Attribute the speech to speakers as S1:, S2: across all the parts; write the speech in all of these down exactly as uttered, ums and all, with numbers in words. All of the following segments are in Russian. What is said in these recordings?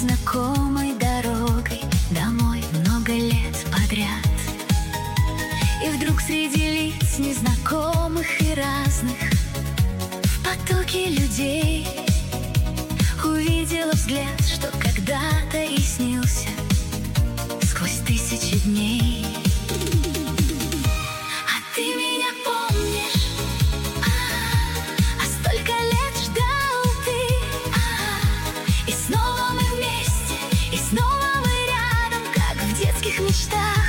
S1: знакомой дорогой домой много лет подряд. И вдруг среди лиц незнакомых и разных в потоке людей увидела взгляд, что когда-то и снился сквозь тысячи дней. А ты меня помнишь? А, а столько лет ждал ты, а, и снова мы вместе, и снова мы рядом, как в детских мечтах.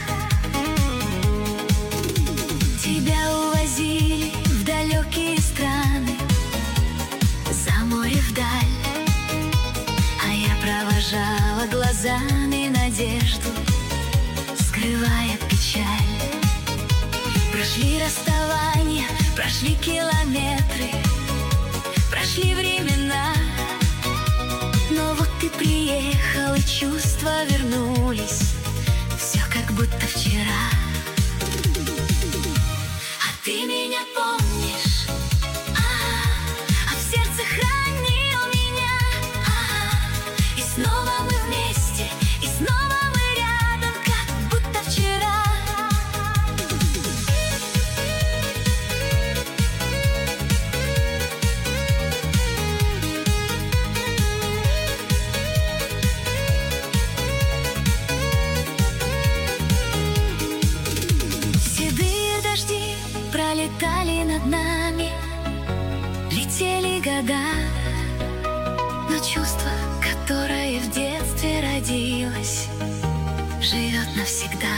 S1: Тебя увозили в далекие страны, за море вдаль, а я провожала глазами надежду, скрывая печаль. Прошли расставания, прошли километры, прошли времена, но вот ты приехал, и чувства вернулись, все как будто вчера. А ты меня помнишь? А, а в сердце хранил меня, а, и снова мы вместе, и снова мы рядом, как будто вчера. Седые дожди пролетали над нами, летели года, но чувство, которое в детстве родилось, живет навсегда.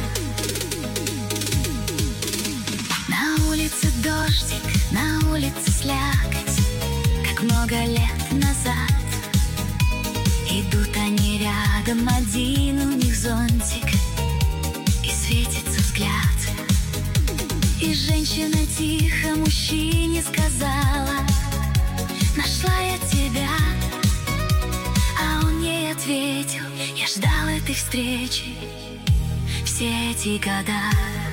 S1: На улице дождик, на улице слякоть, как много лет назад. Идут они рядом, один у них зонтик, и светится взгляд. И женщина тихо мужчине сказала: нашла я тебя. А он ей ответил: я ждал этой встречи все эти года.